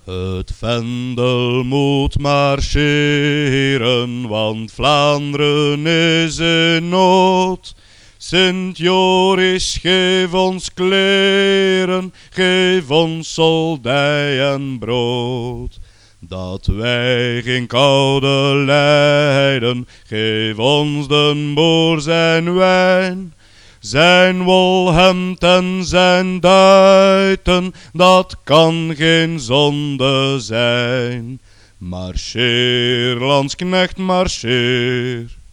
Het vendel moet marcheren, want Vlaanderen is in nood. Sint Joris, geef ons kleren, geef ons soldij en brood. Dat wij geen koude lijden, geef ons den boer zijn wijn. Zijn wolhemd en zijn duiten, dat kan geen zonde zijn. Marcheer, landsknecht, marcheer.